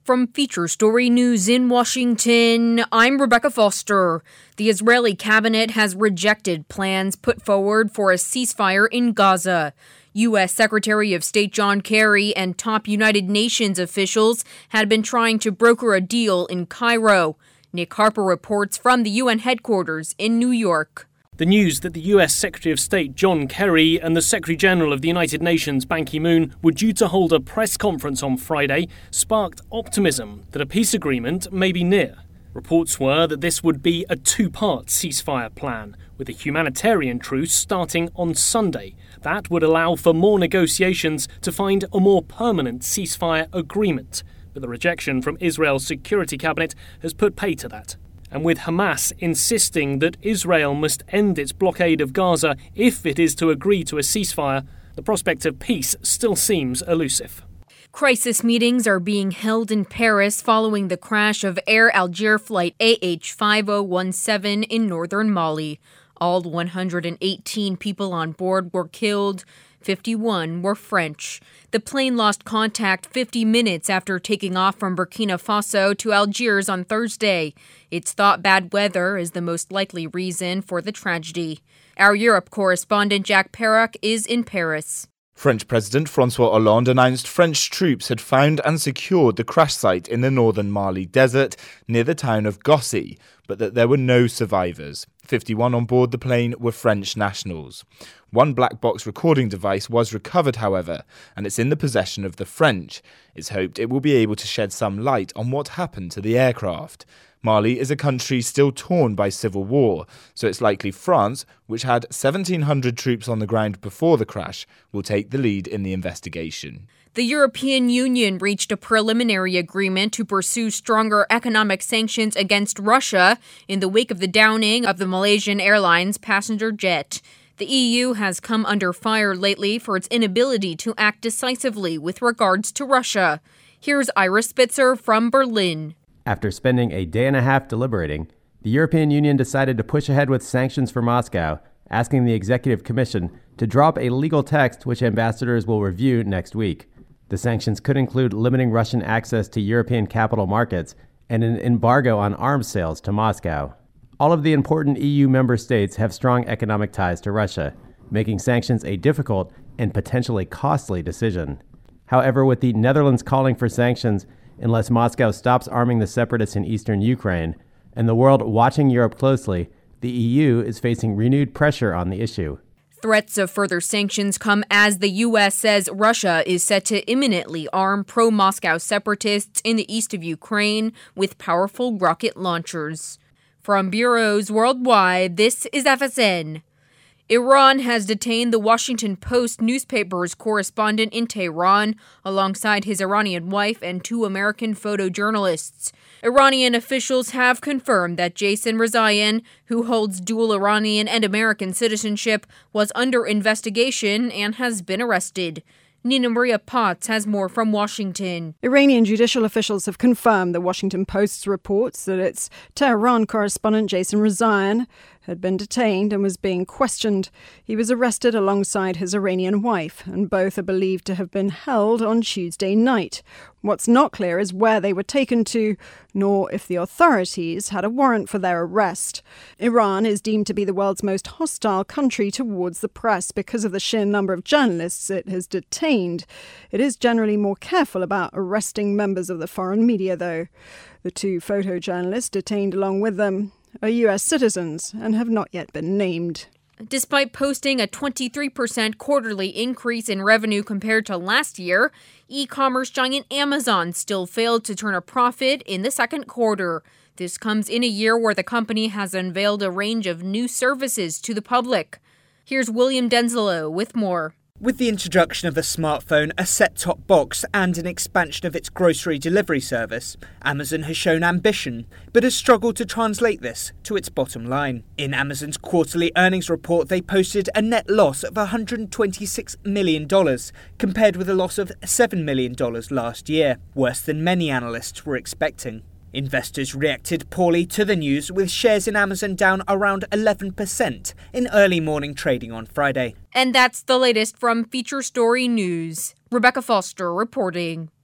From Feature Story News in Washington, I'm Rebecca Foster. The Israeli cabinet has rejected plans put forward for a ceasefire in Gaza. U.S. Secretary of State John Kerry and top United Nations officials had been trying to broker a deal in Cairo. Nick Harper reports from the UN headquarters in New York. The news that the US Secretary of State John Kerry and the Secretary-General of the United Nations Ban Ki-moon were due to hold a press conference on Friday sparked optimism that a peace agreement may be near. Reports were that this would be a two-part ceasefire plan, with a humanitarian truce starting on Sunday. That would allow for more negotiations to find a more permanent ceasefire agreement. But the rejection from Israel's Security Cabinet has put pay to that. And with Hamas insisting that Israel must end its blockade of Gaza if it is to agree to a ceasefire, the prospect of peace still seems elusive. Crisis meetings are being held in Paris following the crash of Air Algérie flight AH5017 in northern Mali. All 118 people on board were killed. 51 were French. The plane lost contact 50 minutes after taking off from Burkina Faso to Algiers on Thursday. It's thought bad weather is the most likely reason for the tragedy. Our Europe correspondent Jack Perrock is in Paris. French President François Hollande announced French troops had found and secured the crash site in the northern Mali desert near the town of Gossi, but that there were no survivors. 51 on board the plane were French nationals. One black box recording device was recovered, however, and it's in the possession of the French. It's hoped it will be able to shed some light on what happened to the aircraft. Mali is a country still torn by civil war, so it's likely France, which had 1,700 troops on the ground before the crash, will take the lead in the investigation. The European Union reached a preliminary agreement to pursue stronger economic sanctions against Russia in the wake of the downing of the Malaysian Airlines passenger jet. The EU has come under fire lately for its inability to act decisively with regards to Russia. Here's Ira Spitzer from Berlin. After spending a day and a half deliberating, the European Union decided to push ahead with sanctions for Moscow, asking the Executive Commission to draw up a legal text which ambassadors will review next week. The sanctions could include limiting Russian access to European capital markets and an embargo on arms sales to Moscow. All of the important EU member states have strong economic ties to Russia, making sanctions a difficult and potentially costly decision. However, with the Netherlands calling for sanctions unless Moscow stops arming the separatists in eastern Ukraine, and the world watching Europe closely, the EU is facing renewed pressure on the issue. Threats of further sanctions come as the U.S. says Russia is set to imminently arm pro-Moscow separatists in the east of Ukraine with powerful rocket launchers. From bureaus worldwide, this is FSN. Iran has detained the Washington Post newspaper's correspondent in Tehran alongside his Iranian wife and two American photojournalists. Iranian officials have confirmed that Jason Rezaian, who holds dual Iranian and American citizenship, was under investigation and has been arrested. Nina Maria Potts has more from Washington. Iranian judicial officials have confirmed the Washington Post's reports that its Tehran correspondent Jason Rezaian had been detained and was being questioned. He was arrested alongside his Iranian wife, and both are believed to have been held on Tuesday night. What's not clear is where they were taken to, nor if the authorities had a warrant for their arrest. Iran is deemed to be the world's most hostile country towards the press because of the sheer number of journalists it has detained. It is generally more careful about arresting members of the foreign media, though. The two photojournalists detained along with them are U.S. citizens and have not yet been named. Despite posting a 23% quarterly increase in revenue compared to last year, e-commerce giant Amazon still failed to turn a profit in the second quarter. This comes in a year where the company has unveiled a range of new services to the public. Here's William Denzelo with more. With the introduction of a smartphone, a set-top box and an expansion of its grocery delivery service, Amazon has shown ambition, but has struggled to translate this to its bottom line. In Amazon's quarterly earnings report, they posted a net loss of $126 million, compared with a loss of $7 million last year, worse than many analysts were expecting. Investors reacted poorly to the news, with shares in Amazon down around 11% in early morning trading on Friday. And that's the latest from Feature Story News. Rebecca Foster reporting.